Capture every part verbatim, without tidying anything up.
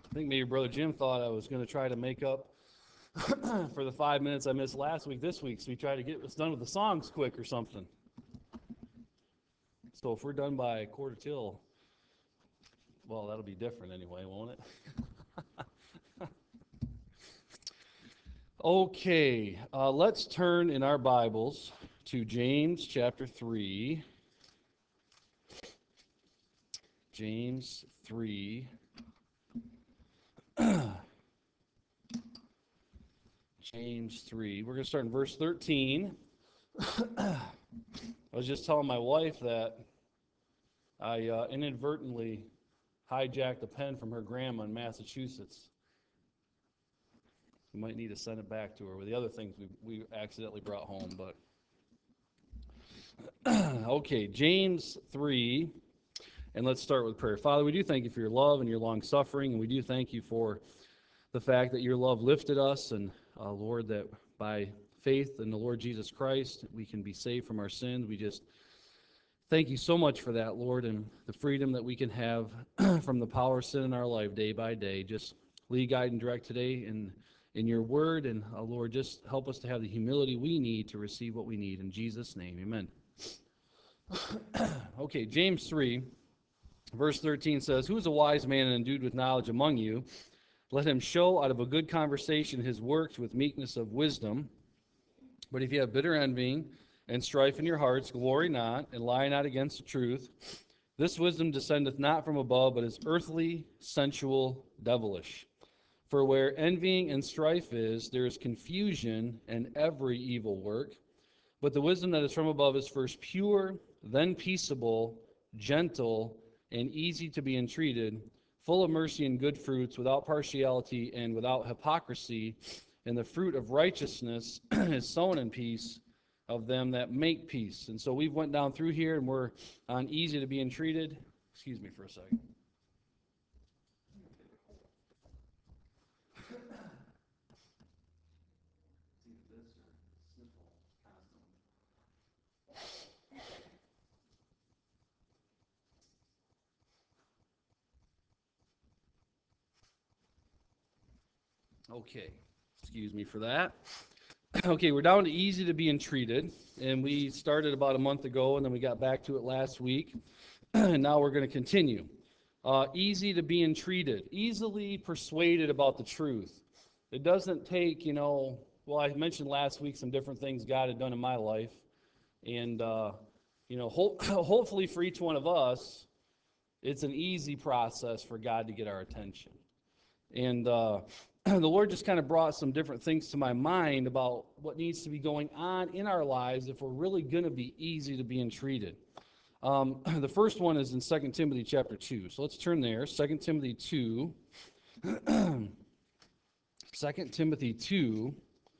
I think maybe Brother Jim thought I was going to try to make up for the five minutes I missed last week this week, so we try to get us done with the songs quick or something. So if we're done by quarter till, well, that'll be different anyway, won't it? Okay, uh, let's turn in our Bibles to James chapter three. James three. James three. We're going to start in verse thirteen. I was just telling my wife that I uh, inadvertently hijacked a pen from her grandma in Massachusetts. We might need to send it back to her with the other things we, we accidentally brought home. But okay, James three, and let's start with prayer. Father, we do thank you for your love and your long suffering, and we do thank you for the fact that your love lifted us, and uh, Lord, that by faith in the Lord Jesus Christ, we can be saved from our sins. We just thank you so much for that, Lord, and the freedom that we can have from the power of sin in our life day by day. Just lead, guide, and direct today in, in your word, and uh, Lord, just help us to have the humility we need to receive what we need. In Jesus' name, amen. Okay, James three, verse thirteen says, "Who is a wise man and endued with knowledge among you? Let him show out of a good conversation his works with meekness of wisdom. But if you have bitter envying and strife in your hearts, glory not, and lie not against the truth. This wisdom descendeth not from above, but is earthly, sensual, devilish. For where envying and strife is, there is confusion and every evil work. But the wisdom that is from above is first pure, then peaceable, gentle, and easy to be entreated, full of mercy and good fruits, without partiality and without hypocrisy. And the fruit of righteousness is sown in peace of them that make peace." And so we've went down through here, and we're on easy to be entreated. Excuse me for a second. Okay, excuse me for that. Okay, we're down to easy to be entreated, and we started about a month ago, and then we got back to it last week, and now we're going to continue. Uh, easy to be entreated, easily persuaded about the truth. It doesn't take, you know, well, I mentioned last week some different things God had done in my life, and, uh, you know, ho- hopefully for each one of us, it's an easy process for God to get our attention. And uh, the Lord just kind of brought some different things to my mind about what needs to be going on in our lives if we're really going to be easy to be entreated. Um, the first one is in Second Timothy chapter two. So let's turn there. Second Timothy two. Second Timothy two.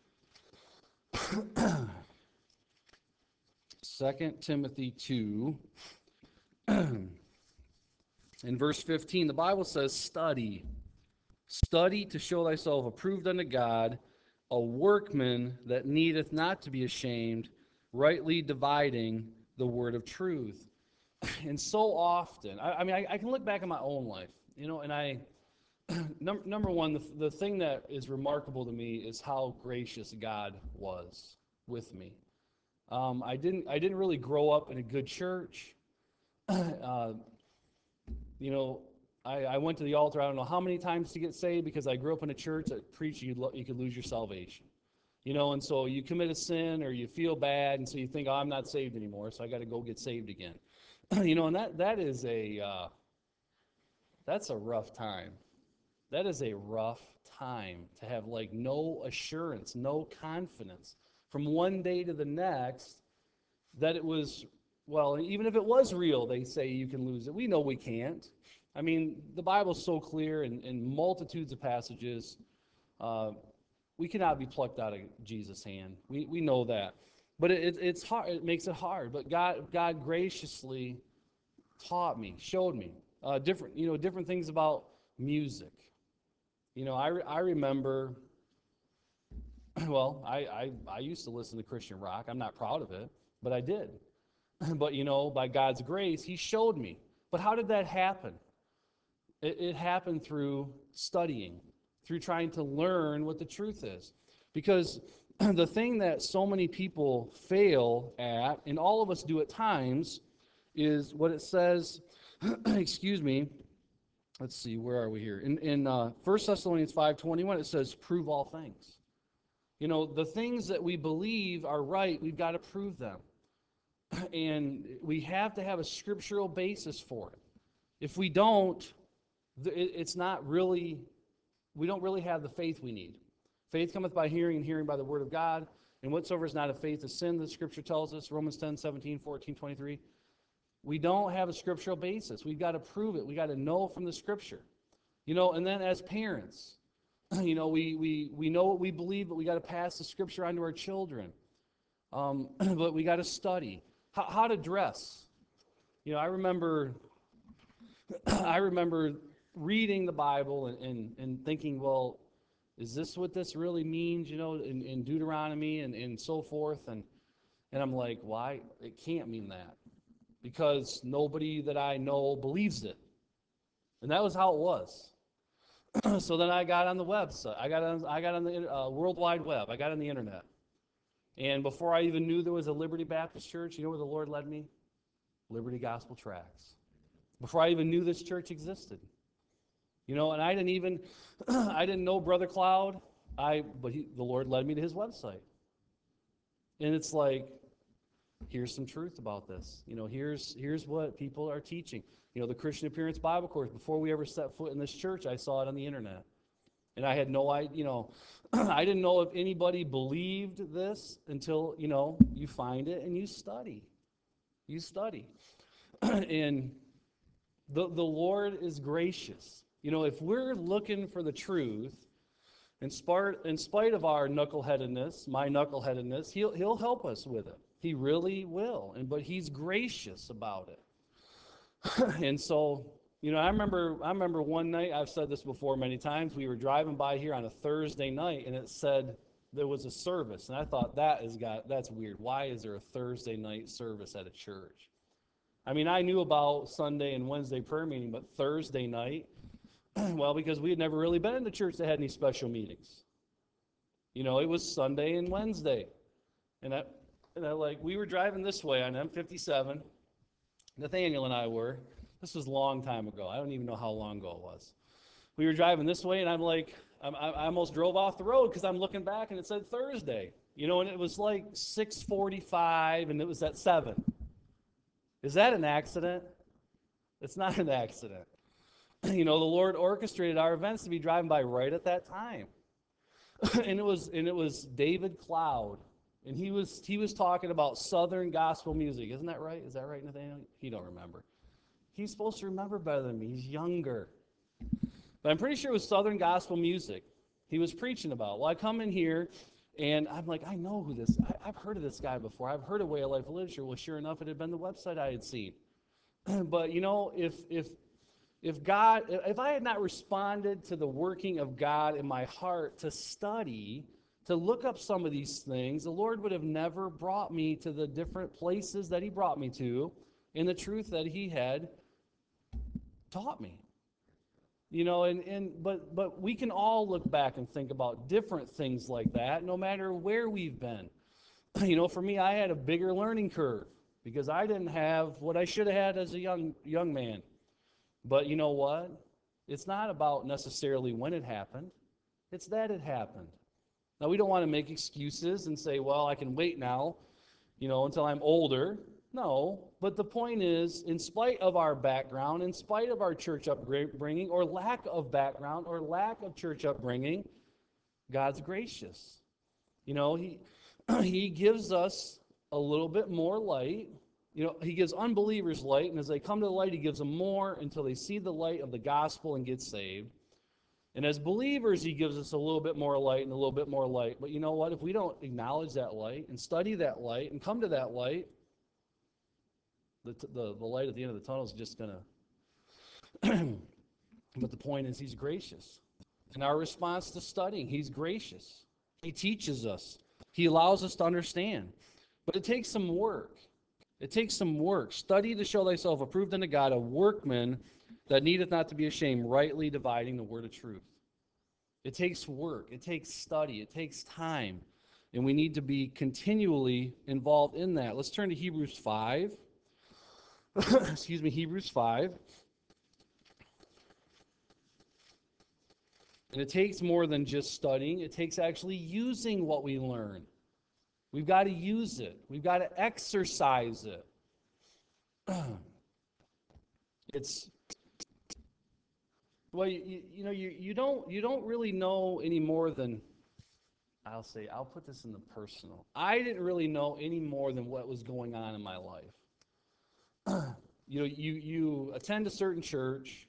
Second Timothy two. In verse fifteen, the Bible says, "Study. Study to show thyself approved unto God, a workman that needeth not to be ashamed, rightly dividing the word of truth." And so often, I, I mean, I, I can look back at my own life, you know, and I, num- number one, the, the thing that is remarkable to me is how gracious God was with me. Um, I didn't, I didn't really grow up in a good church. uh, you know, I, I went to the altar, I don't know how many times to get saved, because I grew up in a church that preached you, lo- you could lose your salvation. You know, and so you commit a sin or you feel bad, and so you think, oh, I'm not saved anymore, so I got to go get saved again. You know, and that that is a uh, that's a rough time. That is a rough time to have like no assurance, no confidence from one day to the next that it was, well, even if it was real, they say you can lose it. We know we can't. I mean, the Bible's so clear in, in multitudes of passages. Uh, we cannot be plucked out of Jesus' hand. We we know that. But it, it's hard. It makes it hard. But God God graciously taught me, showed me uh, different, you know, different things about music. You know, I, re- I remember, well, I, I, I used to listen to Christian rock. I'm not proud of it, but I did. But, you know, by God's grace, He showed me. But how did that happen? It, it happened through studying, through trying to learn what the truth is. Because the thing that so many people fail at, and all of us do at times, is what it says, excuse me, let's see, where are we here? In, in uh, First Thessalonians five twenty-one, it says, prove all things. You know, the things that we believe are right, we've got to prove them. And we have to have a scriptural basis for it. If we don't, it's not really, we don't really have the faith we need. Faith cometh by hearing, and hearing by the word of God. And whatsoever is not of faith is sin, the scripture tells us, Romans ten, seventeen, fourteen, twenty-three. We don't have a scriptural basis. We've got to prove it. We've got to know from the scripture. You know, and then as parents, you know, we, we, we know what we believe, but we got to pass the scripture on to our children. Um, but we got to study. How, how to dress. You know, I remember, I remember reading the Bible and, and, and thinking, well, is this what this really means, you know, in, in Deuteronomy and, and so forth? And, and I'm like, why? It can't mean that. Because nobody that I know believes it. And that was how it was. So then I got on the website. I got on, I got on the uh, World Wide Web. I got on the internet. And before I even knew there was a Liberty Baptist Church, you know where the Lord led me? Liberty Gospel Tracts. Before I even knew this church existed. You know, and I didn't even, I didn't know Brother Cloud, I, but he, the Lord led me to his website. And it's like, here's some truth about this. You know, here's here's what people are teaching. You know, the Christian Appearance Bible Course, before we ever set foot in this church, I saw it on the internet. And I had no idea, you know, I didn't know if anybody believed this until, you know, you find it and you study. You study. And the, the Lord is gracious. You know, if we're looking for the truth, in spite, in spite of our knuckleheadedness, my knuckleheadedness, he'll, he'll help us with it. He really will. And but he's gracious about it. And so, you know, I remember I remember one night, I've said this before many times, we were driving by here on a Thursday night and it said there was a service. And I thought that is got that's weird. Why is there a Thursday night service at a church? I mean, I knew about Sunday and Wednesday prayer meeting, but Thursday night, well, because we had never really been in the church that had any special meetings. You know, it was Sunday and Wednesday. And I, and I like, we were driving this way on M fifty-seven. Nathaniel and I were. This was a long time ago. I don't even know how long ago it was. We were driving this way, and I'm like, I'm, I almost drove off the road because I'm looking back, and it said Thursday. You know, and it was like six forty-five, and it was at seven. Is that an accident? It's not an accident. You know, the Lord orchestrated our events to be driving by right at that time. and it was and it was David Cloud. And he was he was talking about Southern gospel music. Isn't that right? Is that right, Nathaniel? He don't remember. He's supposed to remember better than me. He's younger. But I'm pretty sure it was Southern gospel music he was preaching about. Well, I come in here, and I'm like, I know who this, I, I've heard of this guy before. I've heard of Way of Life Literature. Well, sure enough, it had been the website I had seen. But, you know, if if if God, if I had not responded to the working of God in my heart to study, to look up some of these things, the Lord would have never brought me to the different places that he brought me to in the truth that he had taught me. You know, and, and but but we can all look back and think about different things like that, no matter where we've been. You know, for me, I had a bigger learning curve because I didn't have what I should have had as a young young man. But you know what? It's not about necessarily when it happened. It's that it happened. Now, we don't want to make excuses and say, well, I can wait now, you know, until I'm older. No, but the point is, in spite of our background, in spite of our church upbringing, or lack of background, or lack of church upbringing, God's gracious. You know, he, he gives us a little bit more light. You know, he gives unbelievers light, and as they come to the light, he gives them more until they see the light of the gospel and get saved. And as believers, he gives us a little bit more light and a little bit more light. But you know what? If we don't acknowledge that light and study that light and come to that light, the, the, the light at the end of the tunnel is just going to... But the point is, he's gracious. In our response to studying, he's gracious. He teaches us. He allows us to understand. But it takes some work. It takes some work. Study to show thyself approved unto God, a workman that needeth not to be ashamed, rightly dividing the word of truth. It takes work, it takes study, it takes time, and we need to be continually involved in that. Let's turn to Hebrews five. Excuse me, Hebrews five. And it takes more than just studying, it takes actually using what we learn. We've got to use it, we've got to exercise it. It's well, you, you know, you, you don't you don't really know any more than I'll say. I'll put this in the personal. I didn't really know any more than what was going on in my life. You know, you you attend a certain church,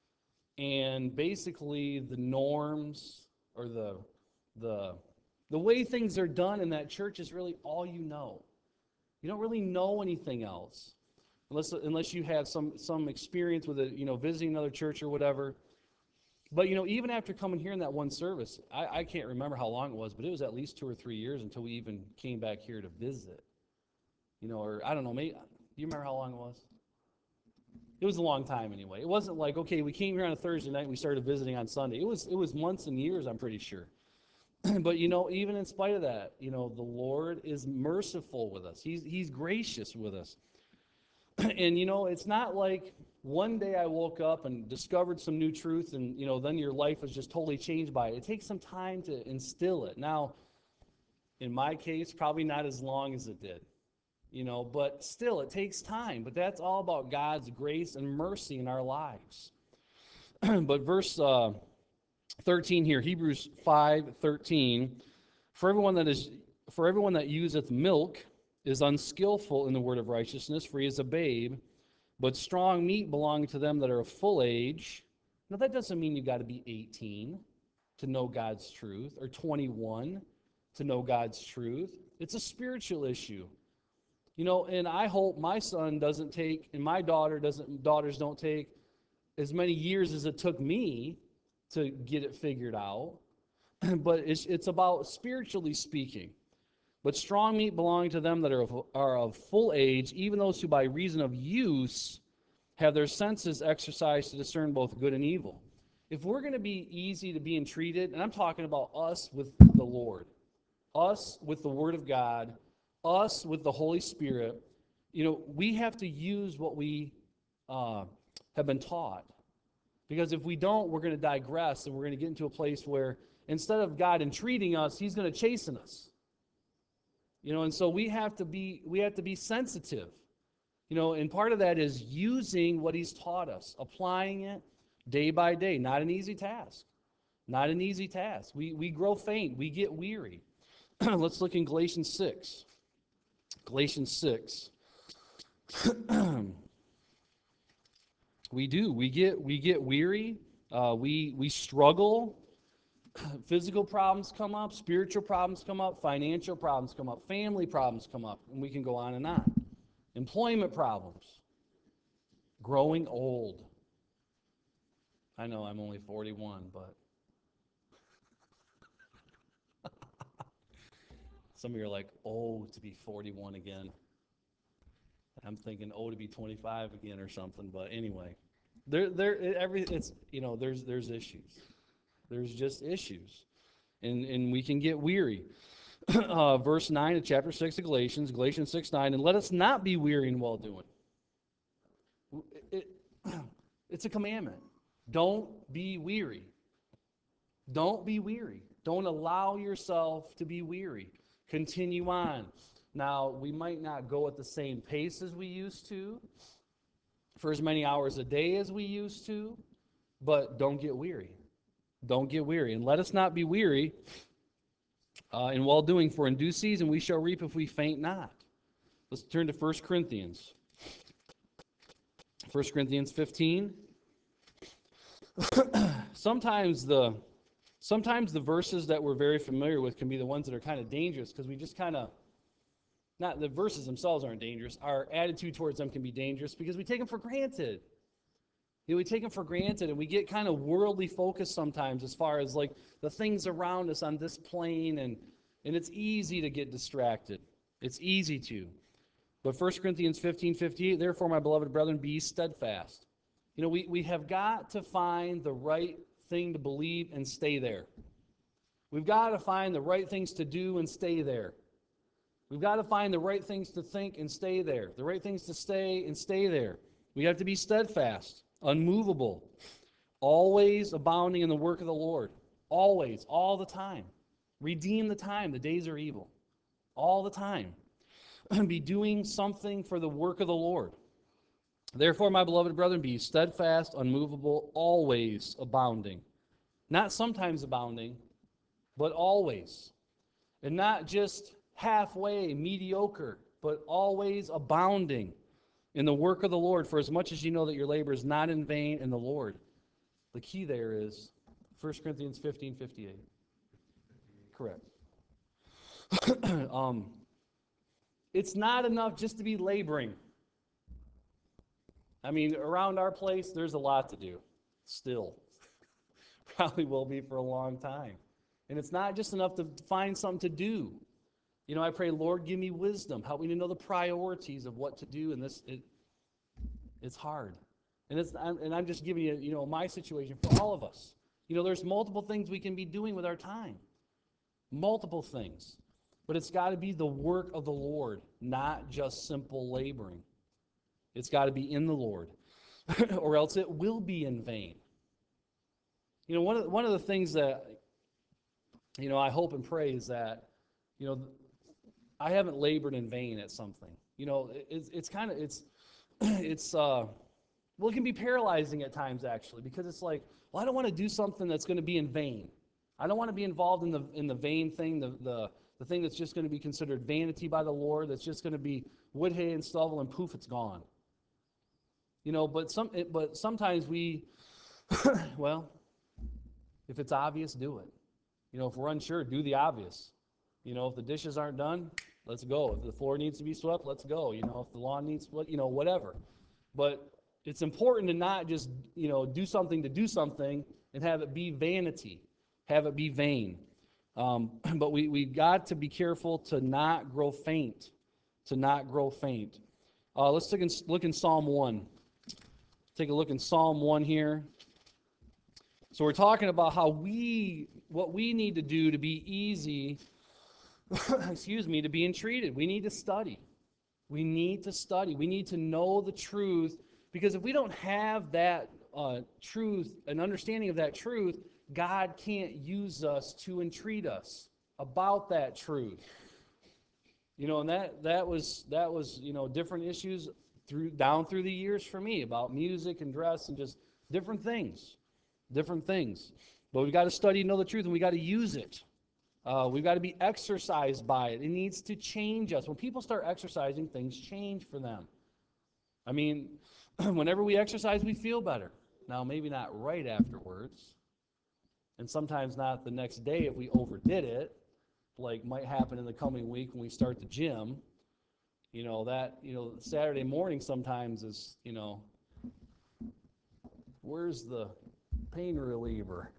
and basically the norms or the the the way things are done in that church is really all you know. You don't really know anything else, unless unless you have some some experience with it, you know, visiting another church or whatever. But, you know, even after coming here in that one service, I, I can't remember how long it was, but it was at least two or three years until we even came back here to visit. You know, or I don't know, maybe, do you remember how long it was? It was a long time anyway. It wasn't like, okay, we came here on a Thursday night and we started visiting on Sunday. It was it was months and years, I'm pretty sure. But, you know, even in spite of that, you know, the Lord is merciful with us. He's, he's gracious with us. And, you know, it's not like one day I woke up and discovered some new truth and, you know, then your life was just totally changed by it. It takes some time to instill it. Now, in my case, probably not as long as it did, you know, but still, it takes time. But that's all about God's grace and mercy in our lives. But verse uh, thirteen here, Hebrews five thirteen, for everyone that is for everyone that useth milk is unskillful in the word of righteousness, for he is a babe. But strong meat belonging to them that are of full age. Now that doesn't mean you got to be eighteen to know God's truth, or twenty-one to know God's truth. It's a spiritual issue. You know, and I hope my son doesn't take, and my daughter doesn't, daughters don't take as many years as it took me to get it figured out. But it's it's about spiritually speaking. But strong meat belonging to them that are of, are of full age, even those who by reason of use have their senses exercised to discern both good and evil. If we're going to be easy to be entreated, and I'm talking about us with the Lord, us with the Word of God, us with the Holy Spirit, you know, we have to use what we uh, have been taught. Because if we don't, we're going to digress, and we're going to get into a place where instead of God entreating us, He's going to chasten us. You know, and so we have to be we have to be sensitive. You know, and part of that is using what He's taught us, applying it day by day. Not an easy task. Not an easy task. We we grow faint. We get weary. Let's look in Galatians six. Galatians six. we do. We get we get weary. Uh, we we struggle. Physical problems come up. Spiritual problems come up. Financial problems come up. Family problems come up, and we can go on and on. Employment problems. Growing old. I know I'm only forty-one, but some of you are like, oh, to be forty-one again. I'm thinking, oh, to be twenty-five again or something. But anyway, there, there, every, it's, you know, there's, there's issues. There's just issues, and and we can get weary. uh, verse nine of chapter six of Galatians, Galatians six nine, and let us not be weary in well doing. It, it, it's a commandment. Don't be weary. Don't be weary. Don't allow yourself to be weary. Continue on. Now, we might not go at the same pace as we used to, for as many hours a day as we used to, but don't get weary. Don't get weary. And let us not be weary uh, in well-doing, for in due season we shall reap if we faint not. Let's turn to First Corinthians. First Corinthians fifteen. Sometimes the sometimes the verses that we're very familiar with can be the ones that are kind of dangerous, because we just kind of, not the verses themselves aren't dangerous, our attitude towards them can be dangerous because we take them for granted. You know, we take them for granted, and we get kind of worldly focused sometimes as far as like the things around us on this plane, and and it's easy to get distracted. It's easy to. But First Corinthians fifteen fifty-eight, therefore, my beloved brethren, be steadfast, You know, we, we have got to find the right thing to believe and stay there. We've got to find the right things to do and stay there. We've got to find the right things to think and stay there. The right things to stay and stay there. We have to be steadfast, unmovable, always abounding in the work of the Lord. Always, all the time. Redeem the time. The days are evil. All the time. Be doing something for the work of the Lord. Therefore, my beloved brethren, be steadfast, unmovable, always abounding. Not sometimes abounding, but always. And not just halfway, mediocre, but always abounding in the work of the Lord, for as much as you know that your labor is not in vain in the Lord. The key there is First Corinthians fifteen fifty-eight. Correct. um, it's not enough just to be laboring. I mean, around our place, there's a lot to do, still. Probably will be for a long time. And it's not just enough to find something to do. You know, I pray, Lord, give me wisdom. Help me to know the priorities of what to do in this. It, it's hard. And, it's, I'm, and I'm just giving you, you know, my situation for all of us. You know, there's multiple things we can be doing with our time. Multiple things. But it's got to be the work of the Lord, not just simple laboring. It's got to be in the Lord, or else it will be in vain. You know, one of, one of the things that, you know, I hope and pray is that, you know, I haven't labored in vain at something. You know, it's, it's kind of, it's, it's, uh, well, it can be paralyzing at times, actually, because it's like, well, I don't want to do something that's going to be in vain. I don't want to be involved in the in the vain thing, the, the, the thing that's just going to be considered vanity by the Lord, that's just going to be wood, hay, and stubble, and poof, it's gone. You know, but some, it, but sometimes we, well, if it's obvious, do it. You know, if we're unsure, do the obvious. You know, if the dishes aren't done, let's go. If the floor needs to be swept, let's go. You know, if the lawn needs, you know, whatever. But it's important to not just, you know, do something to do something and have it be vanity, have it be vain. Um, but we we got to be careful to not grow faint, to not grow faint. Uh, let's take a look in Psalm one. Take a look in Psalm one here. So we're talking about how we, what we need to do to be easy, excuse me, to be entreated. We need to study. We need to study. We need to know the truth, because if we don't have that uh, truth, an understanding of that truth, God can't use us to entreat us about that truth. You know, and that that was that was you know different issues through down through the years for me about music and dress and just different things, different things. But we've got to study and know the truth, and we got to use it. Uh, we've got to be exercised by it. It needs to change us. When people start exercising, things change for them. I mean, whenever we exercise, we feel better. Now, maybe not right afterwards, and sometimes not the next day if we overdid it, like might happen in the coming week when we start the gym. You know, that, you know, Saturday morning sometimes is, you know, where's the pain reliever?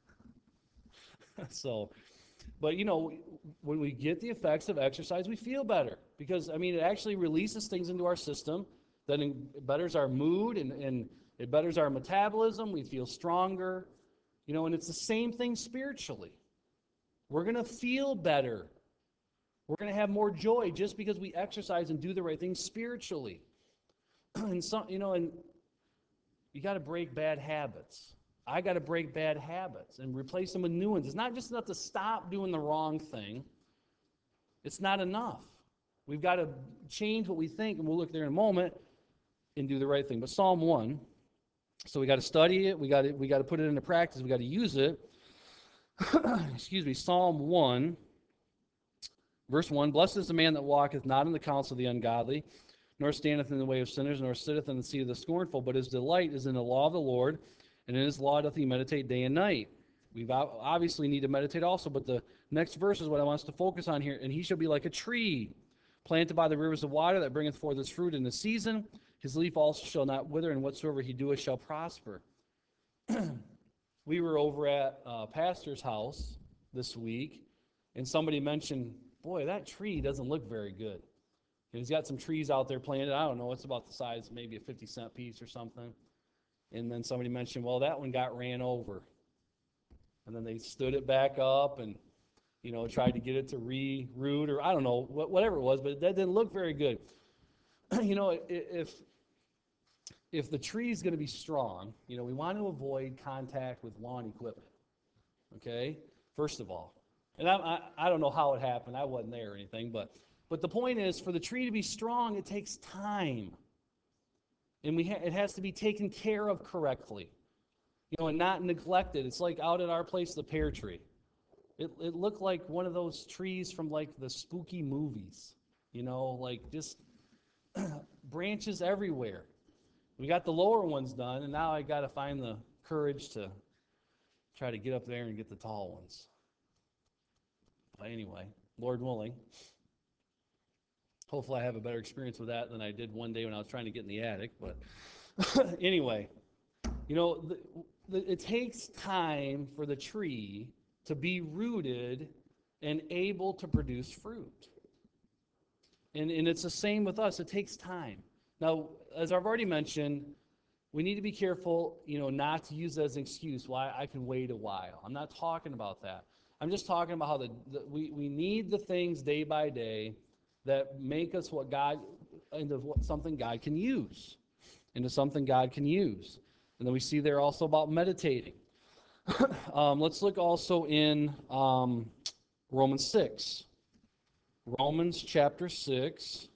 So, but, you know, when we get the effects of exercise, we feel better. Because, I mean, it actually releases things into our system that it betters our mood and, and it betters our metabolism. We feel stronger. You know, and it's the same thing spiritually. We're going to feel better. We're going to have more joy just because we exercise and do the right things spiritually. And some, you know, and you got to break bad habits. I got to break bad habits and replace them with new ones. It's not just enough to stop doing the wrong thing. It's not enough. We've got to change what we think, and we'll look there in a moment, and do the right thing. But Psalm one, so we got to study it. We got to we got to put it into practice. We got to use it. Excuse me. Psalm one, verse one: Blessed is the man that walketh not in the counsel of the ungodly, nor standeth in the way of sinners, nor sitteth in the seat of the scornful. But his delight is in the law of the Lord, and in his law doth he meditate day and night. We obviously need to meditate also, but the next verse is what I want us to focus on here. And he shall be like a tree planted by the rivers of water that bringeth forth his fruit in the season. His leaf also shall not wither, and whatsoever he doeth shall prosper. We were over at a pastor's house this week, and somebody mentioned, boy, that tree doesn't look very good. And he's got some trees out there planted. I don't know, it's about the size, maybe a fifty cent piece or something. And then somebody mentioned, well, that one got ran over. And then they stood it back up and, you know, tried to get it to re-root, or I don't know, whatever it was, but that didn't look very good. You know, if if the tree is going to be strong, you know, we want to avoid contact with lawn equipment, okay, first of all. And I, I, I don't know how it happened. I wasn't there or anything, but, but the point is, for the tree to be strong, it takes time. And we ha- it has to be taken care of correctly, you know, and not neglected. It's like out at our place, the pear tree. It, it looked like one of those trees from like the spooky movies, you know, like just branches everywhere. We got the lower ones done, and now I got to find the courage to try to get up there and get the tall ones. But anyway, Lord willing, hopefully I have a better experience with that than I did one day when I was trying to get in the attic. But anyway, you know, the, the, it takes time for the tree to be rooted and able to produce fruit. And, and it's the same with us. It takes time. Now, as I've already mentioned, we need to be careful, you know, not to use that as an excuse why I can wait a while. I'm not talking about that. I'm just talking about how the, the we, we need the things day by day that make us what God, into what, something God can use, into something God can use. And then we see there also about meditating. um, let's look also in um, Romans six. Romans chapter six.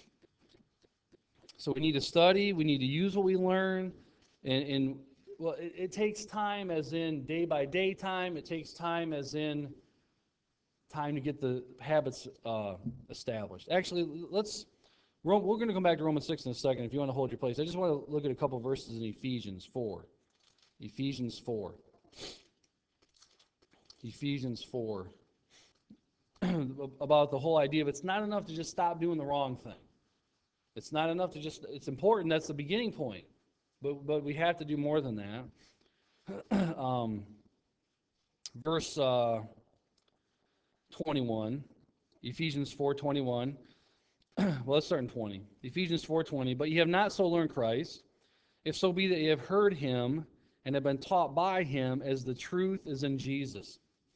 So we need to study, we need to use what we learn, and, and well, it, it takes time as in day by day time, it takes time as in time to get the habits uh, established. Actually, let's, we're going to come back to Romans six in a second if you want to hold your place. I just want to look at a couple verses in Ephesians four. Ephesians four. Ephesians four. About the whole idea of it's not enough to just stop doing the wrong thing. It's not enough to just, it's important, that's the beginning point. But but we have to do more than that. um, verse uh, twenty-one, Ephesians four twenty-one. Well, let's start in twenty. Ephesians four twenty. But ye have not so learned Christ, if so be that ye have heard him and have been taught by him, as the truth is in Jesus.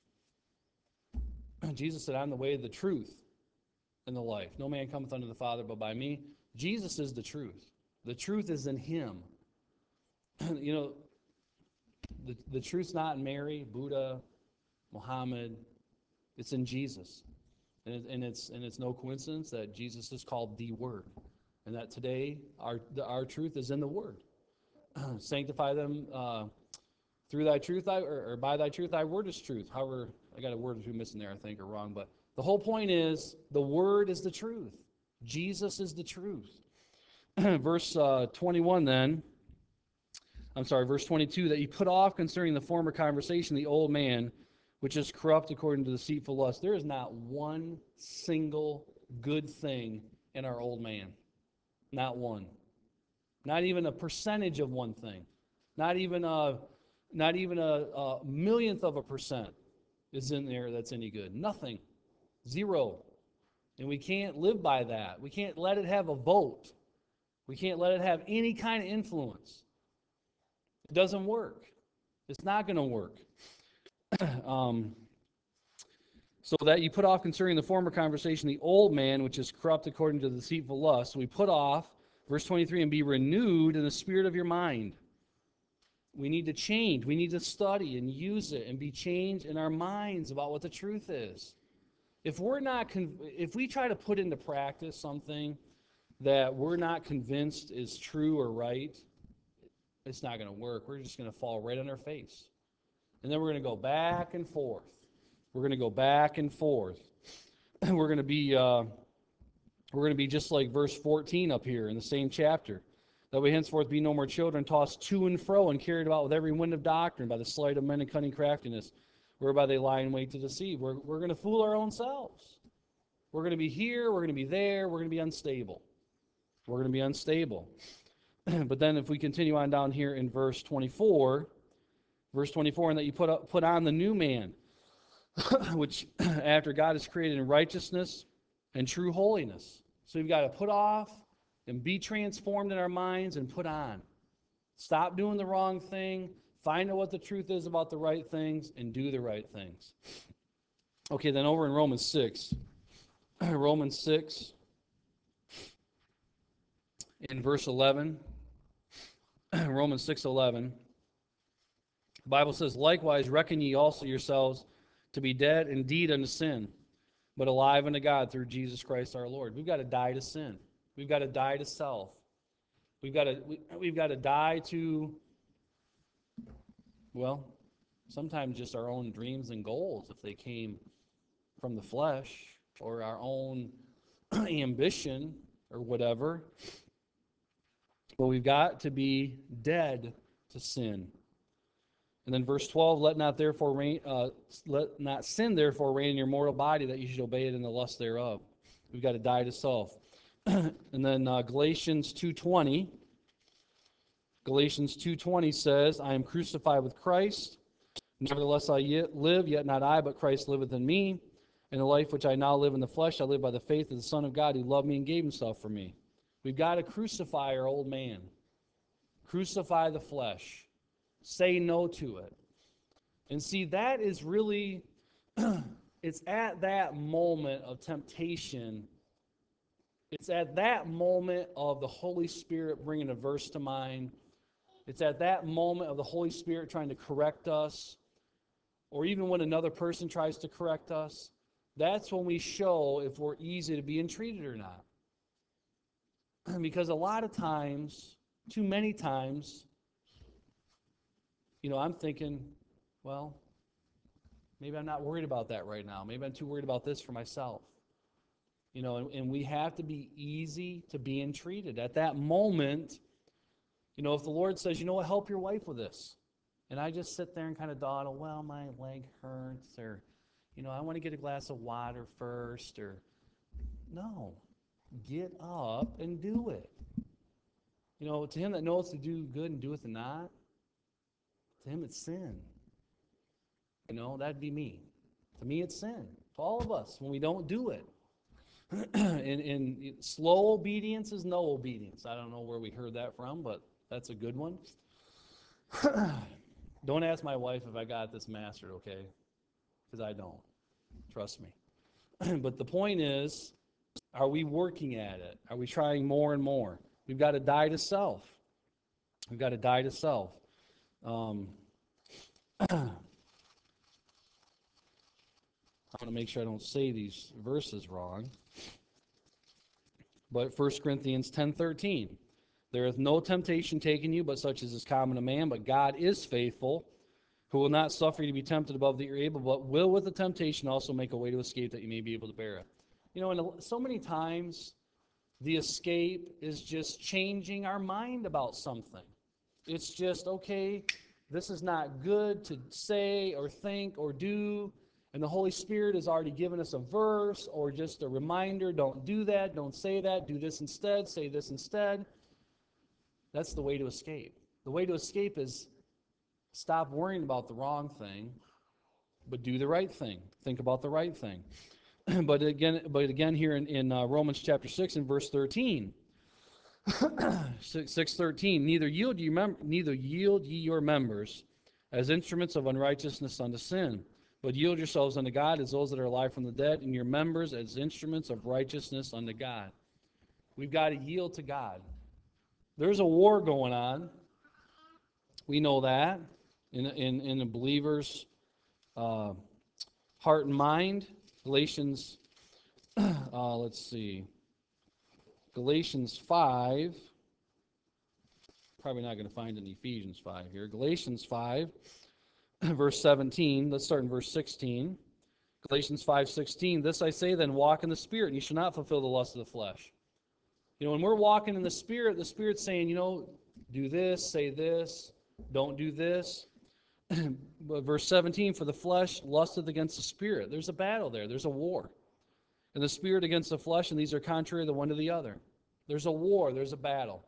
Jesus said, I'm the way, the truth, and the life. No man cometh unto the Father but by me. Jesus is the truth. The truth is in him. You know, the, the truth's not in Mary, Buddha, Muhammad. It's in Jesus. And, it, and, it's, and it's no coincidence that Jesus is called the Word. And that today our, the, our truth is in the Word. Sanctify them uh, through thy truth, thy, or, or by thy truth, thy word is truth. However, I got a word or two missing there, I think, or wrong. But the whole point is the Word is the truth. Jesus is the truth. Verse uh, twenty-one then. I'm sorry, verse twenty-two, that you put off concerning the former conversation the old man, which is corrupt according to deceitful lust. There is not one single good thing in our old man. Not one. Not even a percentage of one thing. Not even a, not even a, a millionth of a percent is in there that's any good. Nothing. Zero. And we can't live by that. We can't let it have a vote. We can't let it have any kind of influence. It doesn't work. It's not going to work. um, so that you put off concerning the former conversation the old man, which is corrupt according to the deceitful lust. So we put off, verse twenty-three, and be renewed in the spirit of your mind. We need to change. We need to study and use it and be changed in our minds about what the truth is. If we're not, con- if we try to put into practice something that we're not convinced is true or right, it's not going to work. We're just going to fall right on our face. And then we're going to go back and forth. We're going to go back and forth. we're going to be, uh, we're going to be just like verse fourteen up here in the same chapter. That we henceforth be no more children, tossed to and fro and carried about with every wind of doctrine by the sleight of men and cunning craftiness, whereby they lie in wait to deceive. We're, we're going to fool our own selves. We're going to be here, we're going to be there, we're going to be unstable. We're going to be unstable. But then if we continue on down here in verse twenty-four, verse twenty-four, and that you put up, put on the new man, which after God is created in righteousness and true holiness. So we've got to put off and be transformed in our minds and put on. Stop doing the wrong thing. Find out what the truth is about the right things and do the right things. Okay, then over in Romans six. Romans six, in verse eleven. Romans six eleven. The Bible says, likewise, reckon ye also yourselves to be dead indeed unto sin, but alive unto God through Jesus Christ our Lord. We've got to die to sin. We've got to die to self. We've got to, we, we've got to die to, well, sometimes just our own dreams and goals if they came from the flesh, or our own ambition or whatever. But we've got to be dead to sin. And then verse twelve, let not therefore reign, uh, let not sin therefore reign in your mortal body, that you should obey it in the lust thereof. We've got to die to self. And then uh, Galatians two twenty. Galatians two twenty says, I am crucified with Christ. Nevertheless I yet live, yet not I, but Christ liveth in me. And the life which I now live in the flesh, I live by the faith of the Son of God, who loved me and gave himself for me. We've got to crucify our old man. Crucify the flesh. Say no to it. And see, that is really, it's at that moment of temptation, it's at that moment of the Holy Spirit bringing a verse to mind, it's at that moment of the Holy Spirit trying to correct us, or even when another person tries to correct us, that's when we show if we're easy to be entreated or not. Because a lot of times, too many times, you know, I'm thinking, well, maybe I'm not worried about that right now. Maybe I'm too worried about this for myself. You know, and, and we have to be easy to be entreated. At that moment, you know, if the Lord says, you know what, help your wife with this. And I just sit there and kind of dawdle, well, my leg hurts, or, you know, I want to get a glass of water first, or, no, get up and do it. You know, to him that knows to do good and doeth it not, to him it's sin. You know, that'd be me. To me, it's sin. To all of us, when we don't do it. and, and slow obedience is no obedience. I don't know where we heard that from, but that's a good one. Don't ask my wife if I got this mastered, okay? Because I don't. Trust me. But the point is, are we working at it? Are we trying more and more? We've got to die to self. We've got to die to self. Um, I want to make sure I don't say these verses wrong. But First Corinthians ten thirteen, there is no temptation taken you, but such as is common to man, but God is faithful, who will not suffer you to be tempted above that you're able, but will with the temptation also make a way to escape that you may be able to bear it. You know, and so many times the escape is just changing our mind about something. It's just, okay, this is not good to say or think or do, and the Holy Spirit has already given us a verse or just a reminder, don't do that, don't say that, do this instead, say this instead. That's the way to escape. The way to escape is stop worrying about the wrong thing, but do the right thing. Think about the right thing. but again, but again here in, in uh, Romans chapter six and verse thirteen, six thirteen, neither yield ye mem- neither yield ye your members as instruments of unrighteousness unto sin, but yield yourselves unto God as those that are alive from the dead, and your members as instruments of righteousness unto God. We've got to yield to God. There's a war going on. We know that in in, in a believer's uh, heart and mind. Galatians, uh, let's see, Galatians five. Probably not going to find in Ephesians five here. Galatians five, verse seventeen. Let's start in verse sixteen. Galatians five sixteen. This I say then, walk in the Spirit, and you shall not fulfill the lust of the flesh. You know, when we're walking in the Spirit, the Spirit's saying, you know, do this, say this, don't do this. But verse seventeen, for the flesh lusteth against the Spirit. There's a battle there. There's a war. And the Spirit against the flesh, and these are contrary the one to the other. There's a war. There's a battle.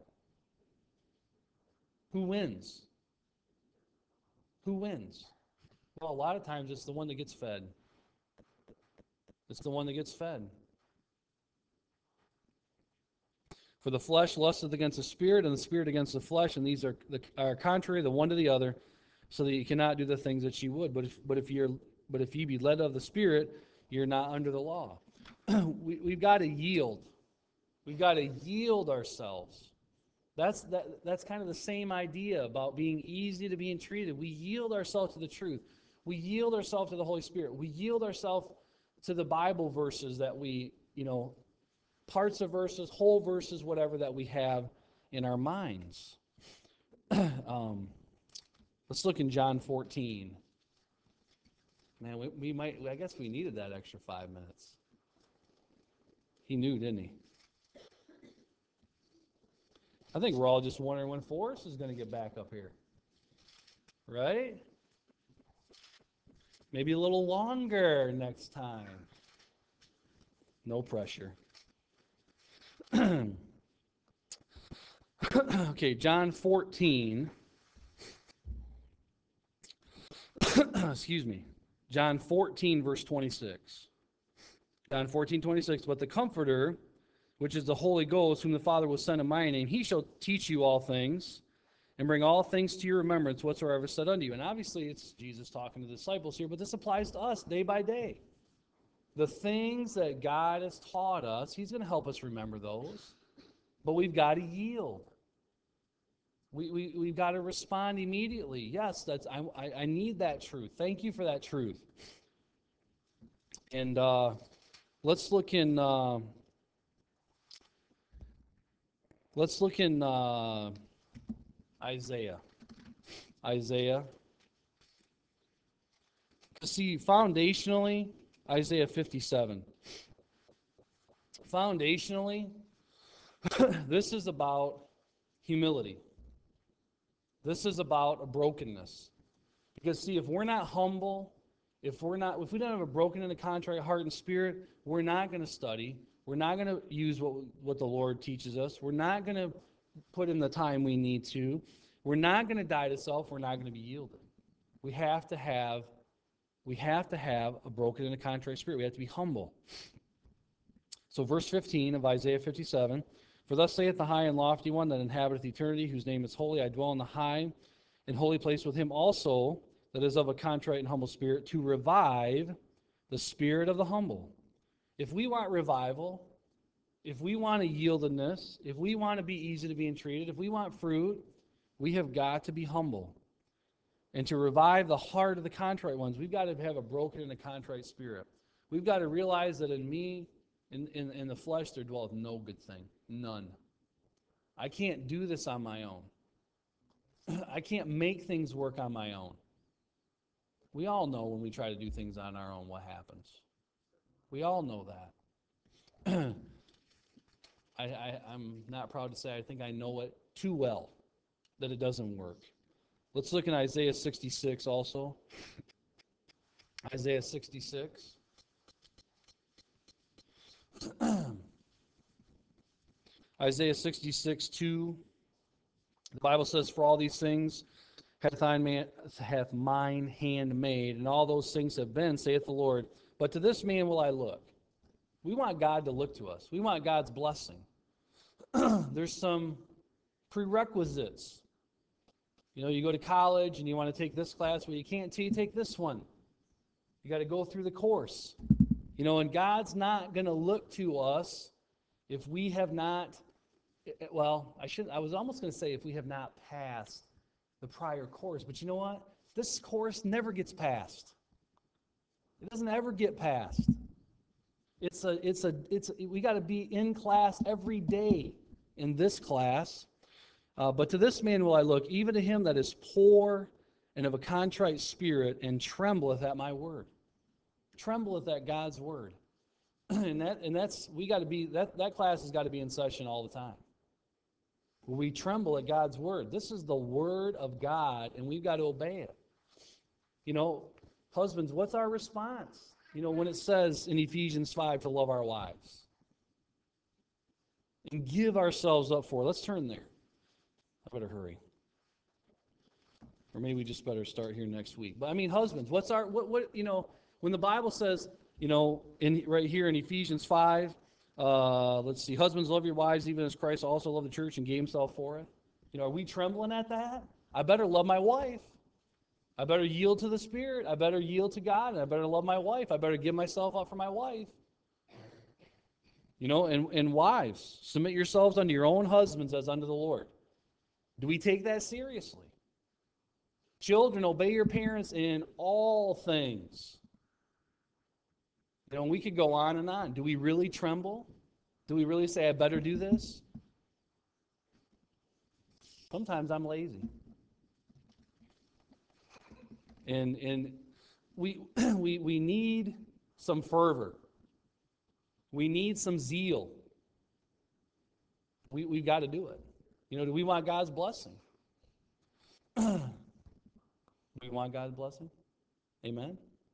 Who wins? Who wins? Well, a lot of times it's the one that gets fed. It's the one that gets fed. For the flesh lusteth against the spirit, and the spirit against the flesh, and these are, the, are contrary the one to the other, so that you cannot do the things that ye would. But if, but if you're but if ye be led of the Spirit, you're not under the law. we, we've got to yield. We've got to yield ourselves. That's that, that's kind of the same idea about being easy to be entreated. We yield ourselves to the truth. We yield ourselves to the Holy Spirit. We yield ourselves to the Bible verses that we, you know, parts of verses, whole verses, whatever that we have in our minds. um, let's look in John fourteen. Man, we, we might, I guess we needed that extra five minutes. He knew, didn't he? I think we're all just wondering when Forrest is going to get back up here. Right? Maybe a little longer next time. No pressure. Okay, John fourteen. Excuse me. John fourteen, verse twenty-six. John fourteen, twenty-six. But the Comforter, which is the Holy Ghost, whom the Father will send in my name, he shall teach you all things, and bring all things to your remembrance whatsoever said unto you. And obviously it's Jesus talking to the disciples here, but this applies to us day by day. The things that God has taught us, he's going to help us remember those, but we've got to yield. We, we, we've got to respond immediately. Yes, that's I, I, I need that truth. Thank you for that truth. And uh, let's look in uh, let's look in uh, Isaiah. Isaiah. See, foundationally, Isaiah fifty-seven. Foundationally, this is about humility. This is about a brokenness. Because see, if we're not humble, if we're not, if we don't have a broken and a contrite heart and spirit, we're not going to study. We're not going to use what what the Lord teaches us. We're not going to put in the time we need to. We're not going to die to self. We're not going to be yielded. We have to have, we have to have a broken and a contrite spirit. We have to be humble. So verse fifteen of Isaiah fifty-seven, for thus saith the high and lofty one that inhabiteth eternity, whose name is holy. I dwell in the high and holy place with him also, that is of a contrite and humble spirit, to revive the spirit of the humble. If we want revival, if we want a yieldedness, if we want to be easy to be entreated, if we want fruit, we have got to be humble. And to revive the heart of the contrite ones, we've got to have a broken and a contrite spirit. We've got to realize that in me, in, in, in the flesh, there dwelleth no good thing. None. I can't do this on my own. I can't make things work on my own. We all know when we try to do things on our own what happens. We all know that. I, I, I'm not proud to say I think I know it too well that it doesn't work. Let's look in Isaiah sixty-six also. Isaiah sixty-six. Isaiah sixty-six, two. The Bible says, for all these things hath, man, hath mine hand made, and all those things have been, saith the Lord. But to this man will I look. We want God to look to us. We want God's blessing. There's some prerequisites. You know, you go to college and you want to take this class, well, you can't until you take this one. You got to go through the course. You know, and God's not going to look to us if we have not, well, I should I was almost going to say if we have not passed the prior course. But you know what? This course never gets passed. It doesn't ever get passed. It's a, it's a, it's a, we got to be in class every day in this class. Uh, but to this man will I look, even to him that is poor and of a contrite spirit, and trembleth at my word. Trembleth at God's word. and that, and that's, we got to be, that, that class has got to be in session all the time. We tremble at God's word. This is the word of God, and we've got to obey it. You know, husbands, what's our response? You know, when it says in Ephesians five to love our wives and give ourselves up for. Let's turn there. I better hurry. Or maybe we just better start here next week. But I mean, husbands, what's our, what, what, you know, when the Bible says, you know, in right here in Ephesians five, Uh, let's see. Husbands, love your wives, even as Christ also loved the church and gave himself for it. You know, are we trembling at that? I better love my wife. I better yield to the Spirit. I better yield to God. And I better love my wife. I better give myself up for my wife. You know, and, and wives, submit yourselves unto your own husbands as unto the Lord. Do we take that seriously? Children, obey your parents in all things. You know, we could go on and on. Do we really tremble? Do we really say, I better do this? Sometimes I'm lazy. And and we we we need some fervor. We need some zeal. We we've got to do it. You know, do we want God's blessing? Do we want God's blessing? Amen.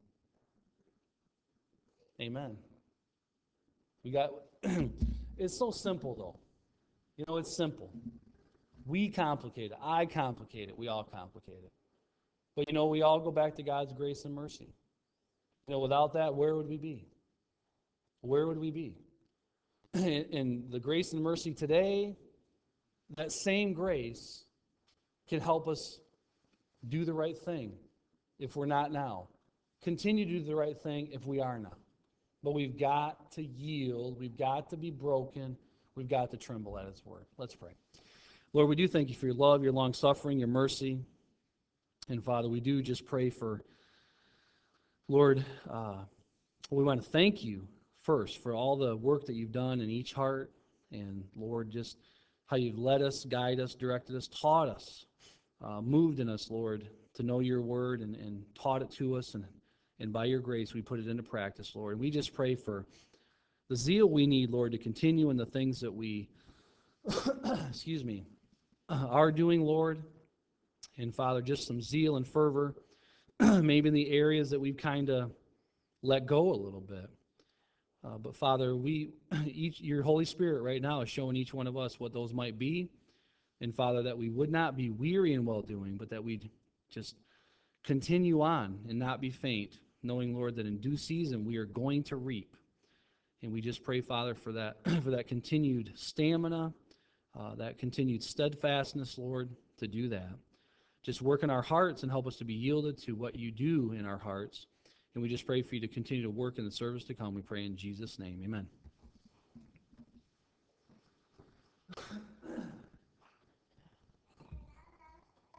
Amen. We got it's so simple though. You know, it's simple. We complicate it. I complicate it. We all complicate it. But you know, we all go back to God's grace and mercy. You know, without that, where would we be? Where would we be? And the grace and mercy today, that same grace can help us do the right thing if we're not now. Continue to do the right thing if we are not. But we've got to yield. We've got to be broken. We've got to tremble at His word. Let's pray. Lord, we do thank you for your love, your long suffering, your mercy. And Father, we do just pray for, Lord, uh, we want to thank you first for all the work that you've done in each heart. And Lord, just how you've led us, guided us, directed us, taught us, uh, moved in us, Lord, to know your word and, and taught it to us. And, and by your grace, we put it into practice, Lord. And we just pray for the zeal we need, Lord, to continue in the things that we, excuse me, are doing, Lord. And Father, just some zeal and fervor, maybe in the areas that we've kind of let go a little bit. Uh, but Father, we each your Holy Spirit right now is showing each one of us what those might be. And Father, that we would not be weary in well-doing, but that we'd just continue on and not be faint, knowing, Lord, that in due season we are going to reap. And we just pray, Father, for that for that continued stamina, uh, that continued steadfastness, Lord, to do that. Just work in our hearts and help us to be yielded to what you do in our hearts. And we just pray for you to continue to work in the service to come. We pray in Jesus' name. Amen.